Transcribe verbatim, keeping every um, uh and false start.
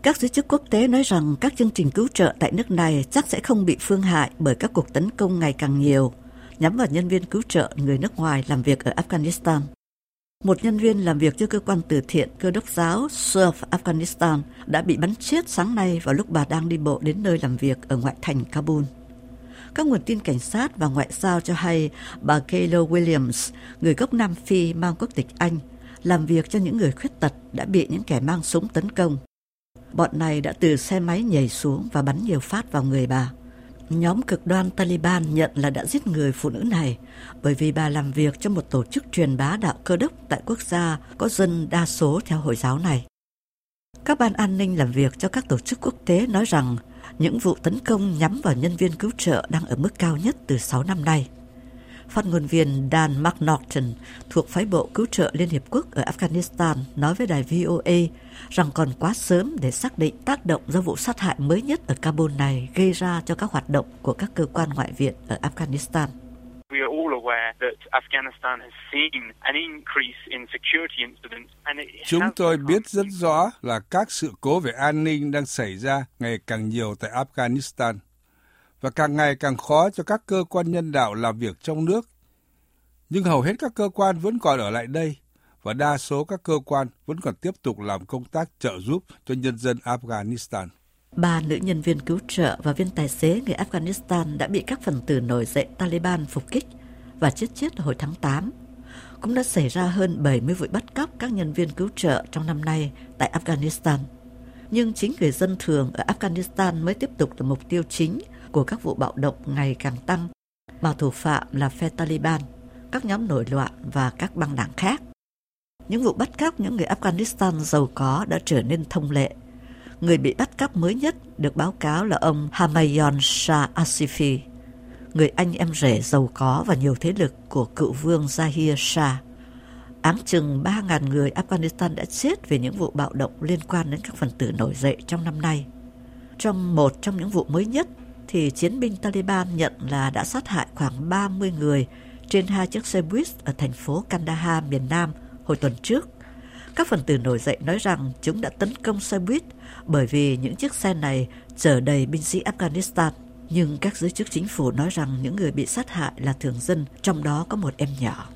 Các giới chức quốc tế nói rằng các chương trình cứu trợ tại nước này chắc sẽ không bị phương hại bởi các cuộc tấn công ngày càng nhiều nhắm vào nhân viên cứu trợ người nước ngoài làm việc ở Afghanistan. Một nhân viên làm việc cho cơ quan từ thiện Cơ đốc giáo Surf Afghanistan đã bị bắn chết sáng nay vào lúc bà đang đi bộ đến nơi làm việc ở ngoại thành Kabul. Các nguồn tin cảnh sát và ngoại giao cho hay bà Kayla Williams, người gốc Nam Phi mang quốc tịch Anh, làm việc cho những người khuyết tật đã bị những kẻ mang súng tấn công. Bọn này đã từ xe máy nhảy xuống và bắn nhiều phát vào người bà. Nhóm cực đoan Taliban nhận là đã giết người phụ nữ này bởi vì bà làm việc cho một tổ chức truyền bá đạo Cơ đốc tại quốc gia có dân đa số theo Hồi giáo này. Các ban an ninh làm việc cho các tổ chức quốc tế nói rằng những vụ tấn công nhắm vào nhân viên cứu trợ đang ở mức cao nhất từ sáu năm nay. Phát ngôn viên Dan McNaughton thuộc phái bộ cứu trợ Liên Hiệp Quốc ở Afghanistan nói với đài vê o a rằng còn quá sớm để xác định tác động do vụ sát hại mới nhất ở Kabul này gây ra cho các hoạt động của các cơ quan ngoại viện ở Afghanistan. Chúng tôi biết rất rõ là các sự cố về an ninh đang xảy ra ngày càng nhiều tại Afghanistan và càng ngày càng khó cho các cơ quan nhân đạo làm việc trong nước. Nhưng hầu hết các cơ quan vẫn còn ở lại đây và đa số các cơ quan vẫn còn tiếp tục làm công tác trợ giúp cho nhân dân Afghanistan. Ba nữ nhân viên cứu trợ và viên tài xế người Afghanistan đã bị các phần tử nổi dậy Taliban phục kích và chết chết hồi tháng tám. Cũng đã xảy ra hơn bảy mươi vụ bắt cóc các nhân viên cứu trợ trong năm nay tại Afghanistan. Nhưng chính người dân thường ở Afghanistan mới tiếp tục là mục tiêu chính của các vụ bạo động ngày càng tăng, mà thủ phạm là phe Taliban, các nhóm nổi loạn và các băng đảng khác. Những vụ bắt cóc những người Afghanistan giàu có đã trở nên thông lệ. Người bị bắt cóc mới nhất được báo cáo là ông Humayun Shah Asifi, người anh em rể giàu có và nhiều thế lực của cựu vương Zahir Shah. Áng chừng ba nghìn người Afghanistan đã chết vì những vụ bạo động liên quan đến các phần tử nổi dậy trong năm nay. Trong một trong những vụ mới nhất, thì chiến binh Taliban nhận là đã sát hại khoảng ba mươi người trên hai chiếc xe buýt ở thành phố Kandahar, miền Nam hồi tuần trước. Các phần tử nổi dậy nói rằng chúng đã tấn công xe buýt bởi vì những chiếc xe này chở đầy binh sĩ Afghanistan. Nhưng các giới chức chính phủ nói rằng những người bị sát hại là thường dân, trong đó có một em nhỏ.